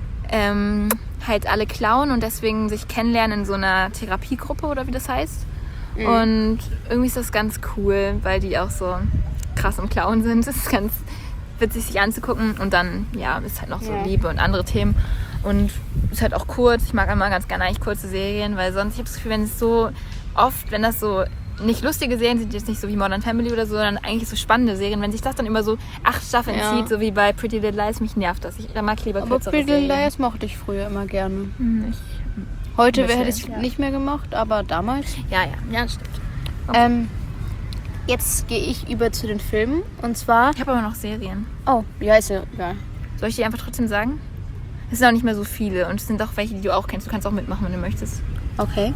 halt alle klauen und deswegen sich kennenlernen in so einer Therapiegruppe oder wie das heißt und irgendwie ist das ganz cool, weil die auch so krass im Klauen sind, das ist ganz witzig sich anzugucken und dann, ist halt noch so Liebe und andere Themen und ist halt auch kurz. Ich mag immer ganz gerne eigentlich kurze Serien, weil sonst, ich habe das Gefühl, wenn das so nicht lustige Serien sind, jetzt nicht so wie Modern Family oder so, sondern eigentlich so spannende Serien, wenn sich das dann immer so 8 Staffeln zieht, so wie bei Pretty Little Lies, mich nervt das. Da mag ich lieber kürzere Serien. Aber Pretty Little Lies mochte ich früher immer gerne. Heute hätte ich es nicht mehr gemacht, aber damals. Ja, das stimmt. Okay. Jetzt gehe ich über zu den Filmen und zwar... Ich habe aber noch Serien. Oh, ja, ist ja egal. Soll ich die einfach trotzdem sagen? Es sind auch nicht mehr so viele und es sind auch welche, die du auch kennst. Du kannst auch mitmachen, wenn du möchtest. Okay.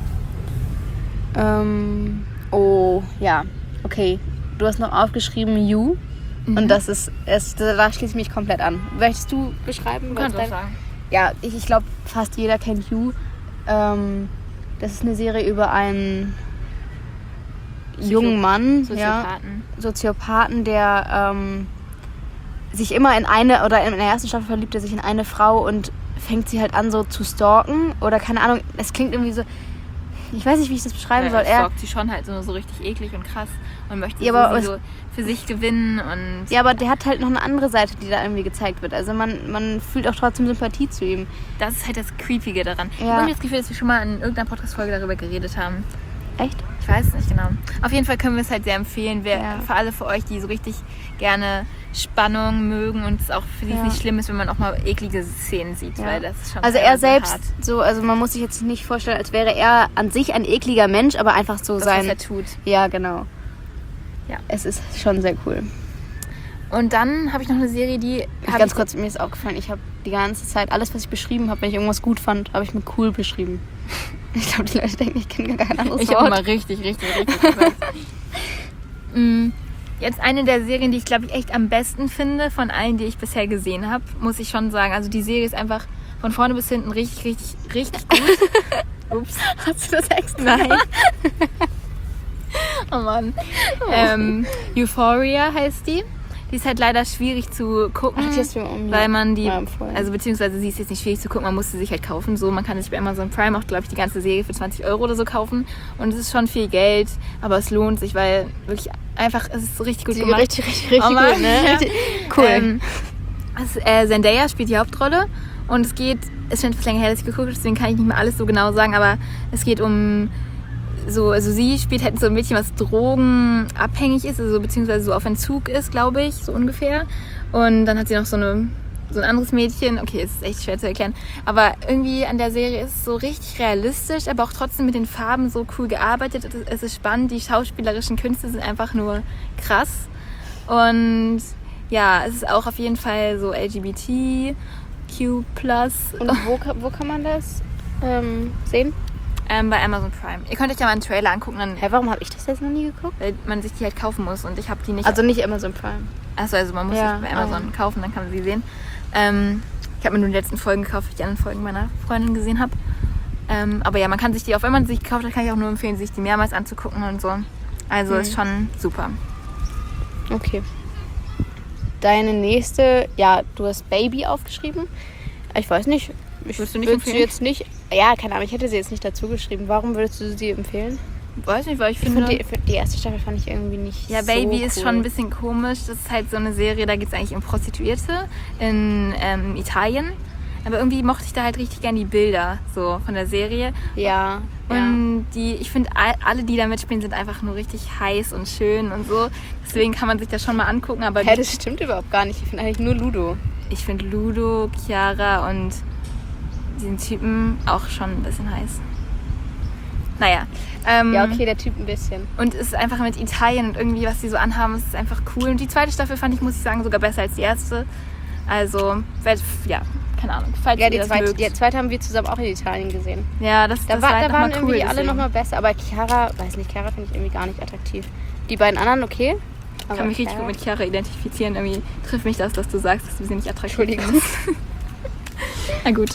Okay. Du hast noch aufgeschrieben You und da schließe ich mich komplett an. Möchtest du beschreiben? Du kannst auch sagen. Ja, ich glaube, fast jeder kennt You. Das ist eine Serie über einen jungen Mann, Soziopathen, der sich immer in der ersten Staffel verliebt er sich in eine Frau und fängt sie halt an so zu stalken oder keine Ahnung, es klingt irgendwie so, ich weiß nicht, wie ich das beschreiben soll. Er stalkt sie schon halt so richtig eklig und krass und möchte sie so für sich gewinnen und... Ja, aber der hat halt noch eine andere Seite, die da irgendwie gezeigt wird, also man fühlt auch trotzdem Sympathie zu ihm. Das ist halt das Creepige daran. Ich habe das Gefühl, dass wir schon mal in irgendeiner Podcast-Folge darüber geredet haben. Echt? Ich weiß es nicht genau. Auf jeden Fall können wir es halt sehr empfehlen, für alle für euch, die so richtig gerne Spannung mögen und es auch für die nicht schlimm ist, wenn man auch mal eklige Szenen sieht, weil das ist schon er selbst hart. Also man muss sich jetzt nicht vorstellen, als wäre er an sich ein ekliger Mensch, aber einfach so das, sein... was er tut. Ja, genau. Ja. Es ist schon sehr cool. Und dann habe ich noch eine Serie, die... Ganz kurz, mir ist aufgefallen, ich habe die ganze Zeit, alles, was ich beschrieben habe, wenn ich irgendwas gut fand, habe ich mit cool beschrieben. Ich glaube, die Leute denken, ich kenne gar kein anderes Wort. Ich habe immer richtig gesagt. Jetzt eine der Serien, die ich, glaube ich, echt am besten finde von allen, die ich bisher gesehen habe, muss ich schon sagen. Also die Serie ist einfach von vorne bis hinten richtig gut. Ups. Hast du das extra? Nein. Oh Mann. Euphoria heißt die. Die ist halt leider schwierig zu gucken, weil man beziehungsweise sie ist jetzt nicht schwierig zu gucken, man muss sie sich halt kaufen. So, man kann sich bei Amazon Prime auch, glaube ich, die ganze Serie für 20 € oder so kaufen. Und es ist schon viel Geld, aber es lohnt sich, weil wirklich einfach, es ist richtig gut gemacht. Richtig gut, ne? Cool. Zendaya spielt die Hauptrolle und es ist schon etwas länger her, dass ich geguckt habe, deswegen kann ich nicht mehr alles so genau sagen, aber es geht um... also sie spielt halt so ein Mädchen, was drogenabhängig ist, also beziehungsweise so auf Entzug ist, glaube ich, so ungefähr. Und dann hat sie noch so ein anderes Mädchen. Okay, es ist echt schwer zu erklären. Aber irgendwie an der Serie ist es so richtig realistisch, aber auch trotzdem mit den Farben so cool gearbeitet. Es ist spannend, die schauspielerischen Künste sind einfach nur krass. Und ja, es ist auch auf jeden Fall so LGBTQ+. Und wo kann man das sehen? Bei Amazon Prime. Ihr könnt euch ja mal einen Trailer angucken, dann, Hä, warum habe ich das jetzt noch nie geguckt? weil man sich die halt kaufen muss und ich habe die nicht. Also nicht Amazon Prime. Achso, also man muss Ja, sich bei Amazon kaufen, dann kann man sie sehen. Ich habe mir nur die letzten Folgen gekauft, weil ich die anderen Folgen meiner Freundin gesehen habe. Aber ja, man kann sich die, auch wenn man sie sich gekauft hat, kann ich auch nur empfehlen, sich die mehrmals anzugucken und so. Also ist schon super. Okay. Deine nächste, ja, du hast Baby aufgeschrieben. Ich weiß nicht. Würdest du nicht würde sie empfehlen? jetzt nicht. Ja, keine Ahnung, ich hätte sie jetzt nicht dazu geschrieben. Warum würdest du sie empfehlen? Weiß nicht, weil ich Ich finde... find die erste Staffel fand ich irgendwie nicht Ja, so Baby cool. ist schon ein bisschen komisch. Das ist halt so eine Serie, da geht es eigentlich um Prostituierte in Italien. Aber irgendwie mochte ich da halt richtig gern die Bilder so von der Serie. Ja. Und ich finde, alle, die da mitspielen, sind einfach nur richtig heiß und schön und so. Deswegen kann man sich das schon mal angucken. Aber Hä, das stimmt überhaupt gar nicht. Ich finde eigentlich nur Ludo. ich finde Ludo, Chiara und diesen Typen auch schon ein bisschen heiß. Naja. Ja, okay, der Typ ein bisschen. Und es ist einfach mit Italien und irgendwie, was die so anhaben, es ist einfach cool. Und die zweite Staffel fand ich, muss ich sagen, sogar besser als die erste. Also, ja, keine Ahnung. Falls Ja, ihr die das zweite, mögt. die zweite haben wir zusammen auch in Italien gesehen. Ja, das Da war halt waren noch mal cool, irgendwie alle deswegen. nochmal besser. Aber Chiara, weiß nicht, Chiara finde ich irgendwie gar nicht attraktiv. Die beiden anderen okay. Ich kann mich richtig gut mit Chiara identifizieren. Irgendwie trifft mich das, dass du sagst, dass du sie nicht attraktiv Entschuldigung. findest. Na gut.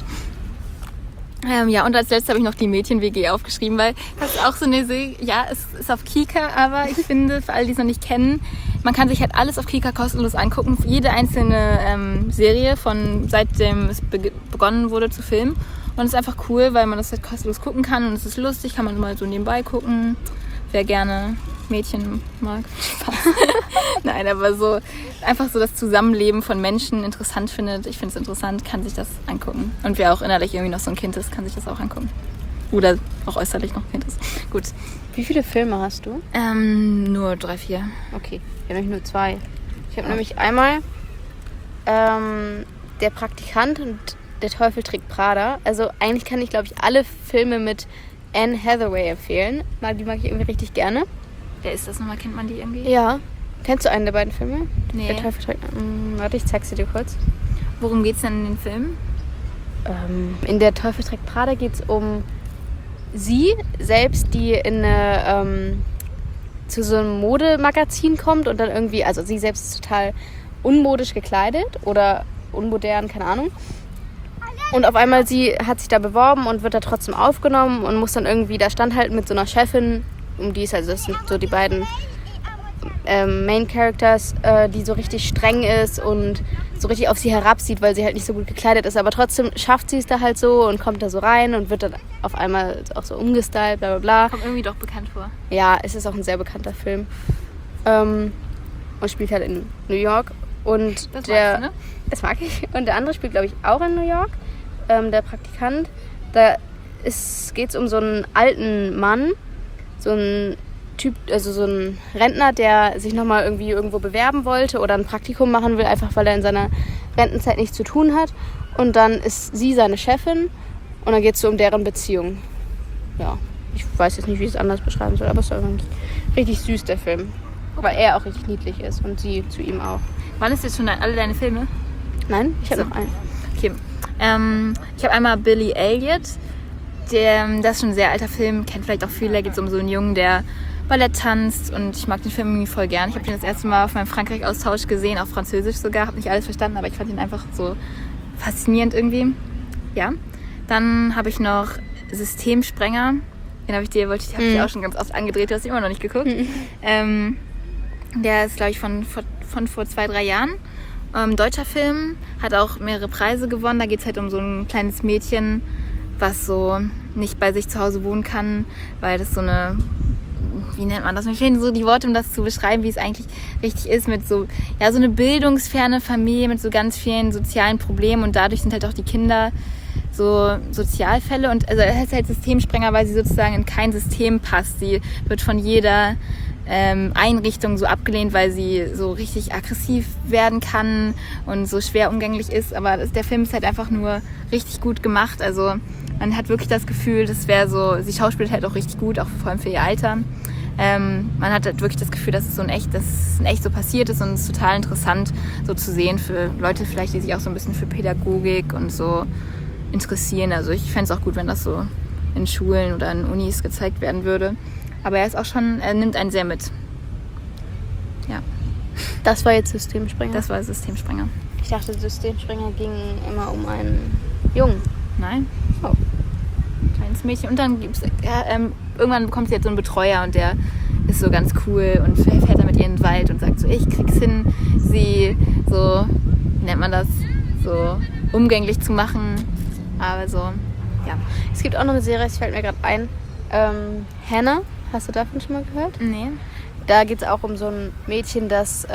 Ja, und als letztes habe ich noch die Mädchen-WG aufgeschrieben, weil das ist auch so eine Serie, ja, es ist auf Kika, aber ich finde, für alle, die es noch nicht kennen, man kann sich halt alles auf Kika kostenlos angucken, jede einzelne Serie von seitdem es begonnen wurde zu filmen. Und es ist einfach cool, weil man das halt kostenlos gucken kann und es ist lustig, kann man mal so nebenbei gucken, wer gerne Mädchen mag. Spaß. Nein, aber so einfach so das Zusammenleben von Menschen interessant findet. Ich finde es interessant, kann sich das angucken. Und wer auch innerlich irgendwie noch so ein Kind ist, kann sich das auch angucken. Oder auch äußerlich noch ein Kind ist. Gut. Wie viele Filme hast du? Nur 3, 4. Okay, ich habe nämlich nur 2. Ich habe nämlich einmal Der Praktikant und Der Teufel trägt Prada. Also eigentlich kann ich, glaube ich, alle Filme mit Anne Hathaway empfehlen. Die mag ich irgendwie richtig gerne. Wer ist das nochmal? Kennt man die irgendwie? Ja. Kennst du einen der beiden Filme? Nee. Der Teufel trägt... warte, ich zeig sie dir kurz. Worum geht's denn in den Filmen? In Der Teufel trägt Prada geht es um sie selbst, die in zu so einem Modemagazin kommt und dann irgendwie, also sie selbst ist total unmodisch gekleidet oder unmodern, keine Ahnung. Und auf einmal sie hat sich da beworben und wird da trotzdem aufgenommen und muss dann irgendwie da standhalten mit so einer Chefin, um die es, also das sind so die beiden Main Characters, die so richtig streng ist und so richtig auf sie herabsieht, weil sie halt nicht so gut gekleidet ist. Aber trotzdem schafft sie es da halt so und kommt da so rein und wird dann auf einmal auch so umgestylt, bla bla bla. Kommt irgendwie doch bekannt vor. Ja, es ist auch ein sehr bekannter Film. Und spielt halt in New York. Und Das der, magst du, ne? das mag ich. Und der andere spielt, glaube ich, auch in New York. Der Praktikant. Da geht es um so einen alten Mann, so ein Typ, also so ein Rentner, der sich nochmal irgendwie irgendwo bewerben wollte oder ein Praktikum machen will, einfach weil er in seiner Rentenzeit nichts zu tun hat. Und dann ist sie seine Chefin und dann geht es so um deren Beziehung. Ja, ich weiß jetzt nicht, wie ich es anders beschreiben soll, aber es ist irgendwie richtig süß, der Film. Weil er auch richtig niedlich ist und sie zu ihm auch. Wann ist jetzt schon alle deine Filme? Nein, ich habe So. noch einen. Okay. Ich habe einmal Billy Elliot. Das ist schon ein sehr alter Film. Kennt vielleicht auch viele. Da geht es um so einen Jungen, der Ballett tanzt. Und ich mag den Film irgendwie voll gern. Ich habe den das erste Mal auf meinem Frankreich-Austausch gesehen. Auf Französisch sogar. Habe nicht alles verstanden, aber ich fand ihn einfach so faszinierend irgendwie. Ja. Dann habe ich noch Systemsprenger. Den habe ich dir auch schon ganz oft angedreht. Du hast ihn immer noch nicht geguckt. Der ist, glaube ich, von vor 2, 3 Jahren. Deutscher Film, hat auch mehrere Preise gewonnen. Da geht es halt um so ein kleines Mädchen, was so nicht bei sich zu Hause wohnen kann, weil das so eine, wie nennt man das? Mir fehlen so die Worte, um das zu beschreiben, wie es eigentlich richtig ist, mit so, ja, so eine bildungsferne Familie mit so ganz vielen sozialen Problemen und dadurch sind halt auch die Kinder so Sozialfälle und also er ist halt Systemsprenger, weil sie sozusagen in kein System passt. Sie wird von jeder Einrichtung so abgelehnt, weil sie so richtig aggressiv werden kann und so schwer umgänglich ist. Aber der Film ist halt einfach nur richtig gut gemacht. Also man hat wirklich das Gefühl, das wäre so, sie schauspielt halt auch richtig gut, auch vor allem für ihr Alter. Man hat halt wirklich das Gefühl, dass es dass es in echt so passiert ist und es ist total interessant so zu sehen für Leute vielleicht, die sich auch so ein bisschen für Pädagogik und so interessieren. Also ich fände es auch gut, wenn das so in Schulen oder in Unis gezeigt werden würde. Aber er nimmt einen sehr mit. Ja. Das war jetzt Systemspringer? Das war Systemspringer. Ich dachte, Systemspringer ging immer um einen Jungen. Nein. Oh. Kleines Mädchen. Und dann gibt's irgendwann bekommt sie jetzt so einen Betreuer und der ist so ganz cool und fährt dann mit ihr in den Wald und sagt so, ich krieg's hin, sie so, wie nennt man das, so umgänglich zu machen. Aber so, ja. Es gibt auch noch eine Serie, es fällt mir gerade ein. Hannah, hast du davon schon mal gehört? Nee. Da geht es auch um so ein Mädchen, das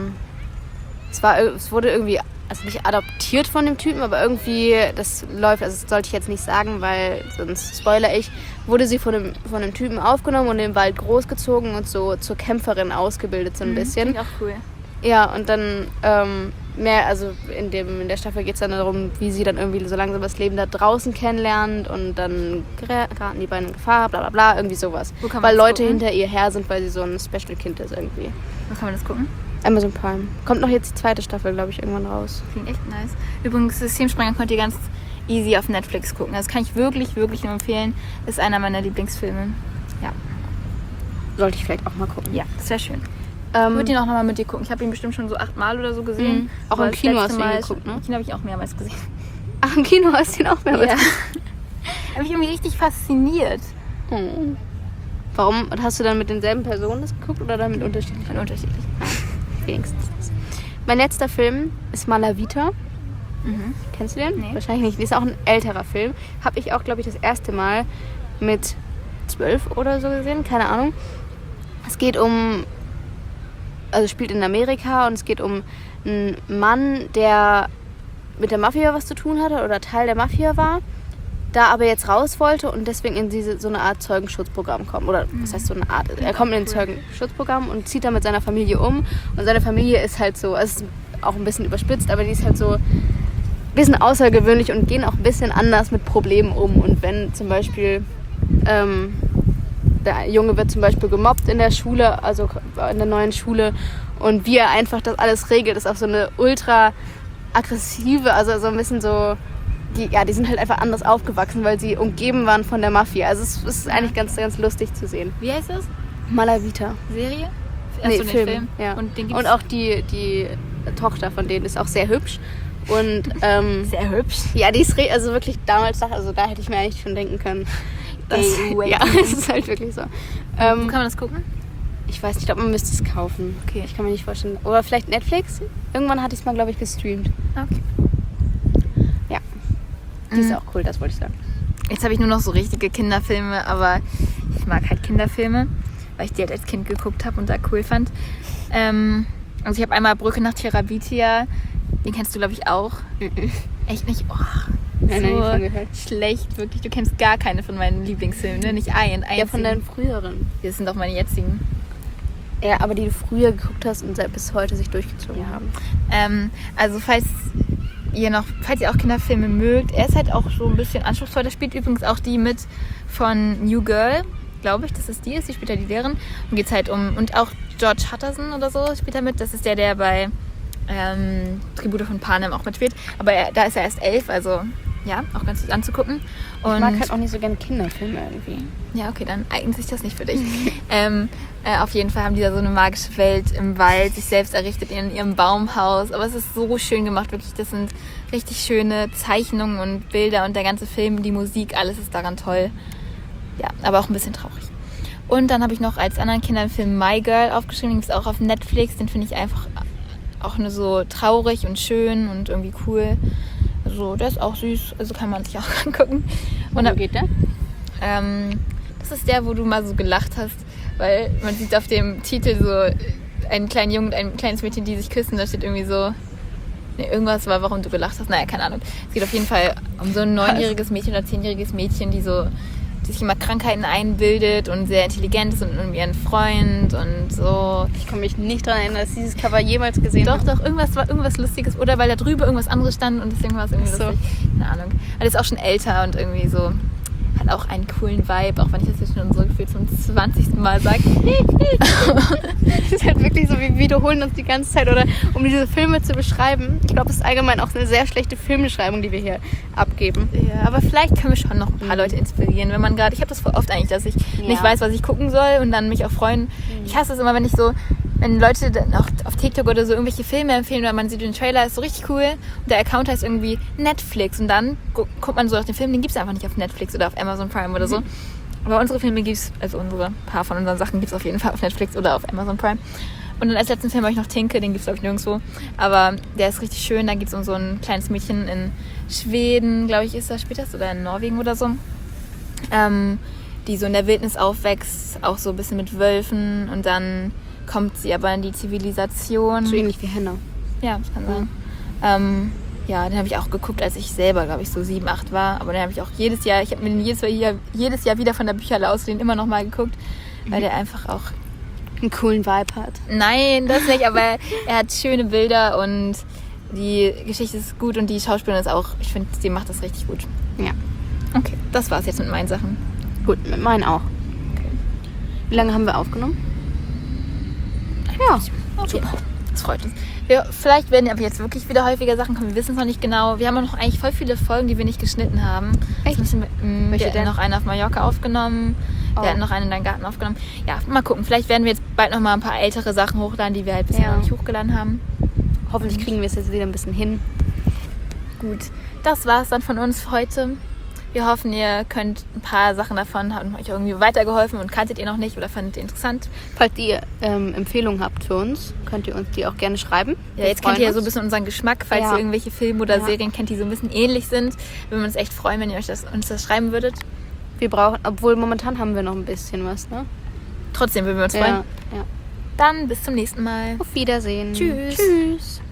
es wurde irgendwie, also nicht adoptiert von dem Typen, aber irgendwie, das läuft, also das sollte ich jetzt nicht sagen, weil sonst spoilere ich, wurde sie von dem Typen aufgenommen und im Wald großgezogen und so zur Kämpferin ausgebildet so ein bisschen. Finde ich auch cool. Ja, und dann also in der Staffel geht es dann darum, wie sie dann irgendwie so langsam das Leben da draußen kennenlernt und dann geraten die beiden in Gefahr, bla bla bla, irgendwie sowas. Wo kann man weil das Leute gucken? hinter ihr her sind, weil sie so ein Special-Kind ist irgendwie. Wo kann man das gucken? Amazon Prime. Kommt noch jetzt die zweite Staffel, glaube ich, irgendwann raus. Klingt echt nice. Übrigens, Systemspringer könnt ihr ganz easy auf Netflix gucken. Das kann ich wirklich, wirklich nur empfehlen. Ist einer meiner Lieblingsfilme. Ja. Sollte ich vielleicht auch mal gucken. Ja, das wäre schön. Ich würde ihn auch nochmal mit dir gucken. Ich habe ihn bestimmt schon so 8 Mal oder so gesehen. Auch Aber im das Kino letzte hast du ihn Mal geguckt, ne? Im Kino habe ich auch mehrmals gesehen. Ach, im Kino hast du ihn auch mehrmals Ja. Habe mich irgendwie richtig fasziniert. geguckt. Warum? Hast du dann mit denselben Personen das geguckt oder dann mit unterschiedlichen? Schon unterschiedlich. Wenigstens. Mein letzter Film ist Malavita. Kennst du den? Nee. Wahrscheinlich nicht. Das ist auch ein älterer Film. Habe ich auch, glaube ich, das erste Mal mit 12 oder so gesehen. Keine Ahnung. Es geht spielt in Amerika und es geht um einen Mann, der mit der Mafia was zu tun hatte oder Teil der Mafia war, da aber jetzt raus wollte und deswegen in so eine Art Zeugenschutzprogramm kommt. Oder was heißt so eine Art? Er kommt in ein Zeugenschutzprogramm und zieht da mit seiner Familie um. Und seine Familie ist halt so, es ist auch ein bisschen überspitzt, aber die ist halt so ein bisschen außergewöhnlich und gehen auch ein bisschen anders mit Problemen um. Und wenn zum Beispiel der Junge wird zum Beispiel gemobbt in der Schule, also in der neuen Schule, und wie er einfach das alles regelt, ist auf so eine ultra aggressive, also so ein bisschen so, die sind halt einfach anders aufgewachsen, weil sie umgeben waren von der Mafia. Also es ist eigentlich ganz, ganz lustig zu sehen. Wie heißt das? Malavita. Serie? Nee, Achso, Film. Ja. Und den gibt's Und auch die Tochter von denen ist auch sehr hübsch. Und sehr hübsch. ja, die ist also wirklich damals, also da hätte ich mir eigentlich schon denken können. Ja, es ist halt wirklich so. Wo kann man das gucken? Ich weiß nicht, ich glaube, man müsste es kaufen. Okay. Ich kann mir nicht vorstellen. Oder vielleicht Netflix? Irgendwann hatte ich es mal, glaube ich, gestreamt. Okay. Ja. Die ist auch cool, das wollte ich sagen. Jetzt habe ich nur noch so richtige Kinderfilme, aber ich mag halt Kinderfilme, weil ich die halt als Kind geguckt habe und da cool fand. Also ich habe einmal Brücke nach Terabithia, den kennst du, glaube ich, auch. Echt nicht? Oh, Nein, so nicht von gehört. schlecht, wirklich. Du kennst gar keine von meinen Lieblingsfilmen, ne? Nicht einen. Ja, von deinen früheren. Das sind doch meine jetzigen. Ja, aber die du früher geguckt hast und bis heute sich durchgezogen haben. Also falls ihr auch Kinderfilme mögt, er ist halt auch so ein bisschen anspruchsvoll. Da spielt übrigens auch die mit von New Girl, glaube ich, dass es die ist. Die spielt da die Lehrerin. Und geht's halt und auch George Hutterson oder so spielt da mit. Das ist der bei Tribute von Panem auch mitspielt. Aber da ist er erst 11, also ja, auch ganz gut anzugucken. Und Ich mag halt auch nicht so gerne Kinderfilme irgendwie. ja, okay, dann eignet sich das nicht für dich. Auf jeden Fall haben die da so eine magische Welt im Wald, sich selbst errichtet in ihrem Baumhaus. Aber es ist so schön gemacht, wirklich. Das sind richtig schöne Zeichnungen und Bilder und der ganze Film, die Musik, alles ist daran toll. Ja, aber auch ein bisschen traurig. Und dann habe ich noch als anderen Kinderfilm My Girl aufgeschrieben, den gibt es auch auf Netflix. Den finde ich einfach auch nur so traurig und schön und irgendwie cool. Also der ist auch süß, also kann man sich auch angucken. Und wo geht der? Das ist der, wo du mal so gelacht hast, weil man sieht auf dem Titel so einen kleinen Jungen und ein kleines Mädchen, die sich küssen. Da steht irgendwie so, irgendwas war, warum du gelacht hast. Naja, keine Ahnung. Es geht auf jeden Fall um so ein 9-jähriges Mädchen oder 10-jähriges Mädchen, die sich immer Krankheiten einbildet und sehr intelligent ist und um ihren Freund und so. Ich kann mich nicht daran erinnern, dass ich dieses Cover jemals gesehen habe. Doch, irgendwas Lustiges. Oder weil da drüber irgendwas anderes stand und deswegen war es irgendwie Ach so. lustig. Keine Ahnung. Aber das ist auch schon älter und irgendwie so, hat auch einen coolen Vibe, auch wenn ich das jetzt schon so gefühlt zum 20. Mal sage. Es ist halt wirklich so, wir wiederholen uns die ganze Zeit, oder um diese Filme zu beschreiben. Ich glaube, es ist allgemein auch eine sehr schlechte Filmbeschreibung, die wir hier abgeben. Ja, aber vielleicht können wir schon noch ein paar Leute inspirieren, wenn man gerade, ich habe das voll oft eigentlich, dass ich nicht weiß, was ich gucken soll und dann mich auch freuen. Ich hasse es immer, wenn Leute dann auch auf TikTok oder so irgendwelche Filme empfehlen oder man sieht den Trailer, ist so richtig cool und der Account heißt irgendwie Netflix und dann guckt man so auf den Film, den gibt es einfach nicht auf Netflix oder auf Amazon Prime oder so. Aber unsere Filme gibt es, also ein paar von unseren Sachen gibt es auf jeden Fall auf Netflix oder auf Amazon Prime. Und dann als letzten Film habe ich noch Tinke, den gibt es glaube ich nirgendwo. Aber der ist richtig schön, da geht es um so ein kleines Mädchen in Schweden, glaube ich spielt das, oder in Norwegen oder so. Die so in der Wildnis aufwächst, auch so ein bisschen mit Wölfen und dann kommt sie aber in die Zivilisation. So ähnlich wie Hannah. Ja, das kann sein. Ja, den habe ich auch geguckt, als ich selber, glaube ich, so 7, 8 war. Aber den habe ich auch jedes Jahr, ich habe mir den jedes Jahr wieder von der Bücherle ausgeliehen, immer noch mal geguckt, weil der einfach auch einen coolen Vibe hat. Nein, das nicht, aber er hat schöne Bilder und die Geschichte ist gut und die Schauspielerin ist auch, ich finde, die macht das richtig gut. Ja. Okay, das war's jetzt mit meinen Sachen. Gut, mit meinen auch. Okay. Wie lange haben wir aufgenommen? Ja, okay. Super. Das freut uns. Vielleicht werden aber jetzt wirklich wieder häufiger Sachen kommen. Wir wissen es noch nicht genau. Wir haben noch eigentlich voll viele Folgen, die wir nicht geschnitten haben. Echt? Wir hatten noch eine auf Mallorca aufgenommen. Wir hatten noch eine in deinem Garten aufgenommen. Ja, mal gucken. Vielleicht werden wir jetzt bald noch mal ein paar ältere Sachen hochladen, die wir halt bisher noch nicht hochgeladen haben. Hoffentlich kriegen wir es jetzt wieder ein bisschen hin. Gut, das war's dann von uns für heute. Wir hoffen, ihr könnt ein paar Sachen davon, haben euch irgendwie weitergeholfen und kanntet ihr noch nicht oder fandet ihr interessant. Falls ihr Empfehlungen habt für uns, könnt ihr uns die auch gerne schreiben. Ja, jetzt kennt ihr ja so ein bisschen unseren Geschmack, falls ihr irgendwelche Filme oder Serien kennt, die so ein bisschen ähnlich sind. Wir würden uns echt freuen, wenn ihr uns das schreiben würdet. Wir brauchen, obwohl momentan haben wir noch ein bisschen was, ne? Trotzdem würden wir uns freuen. Ja. Dann bis zum nächsten Mal. Auf Wiedersehen. Tschüss. Tschüss.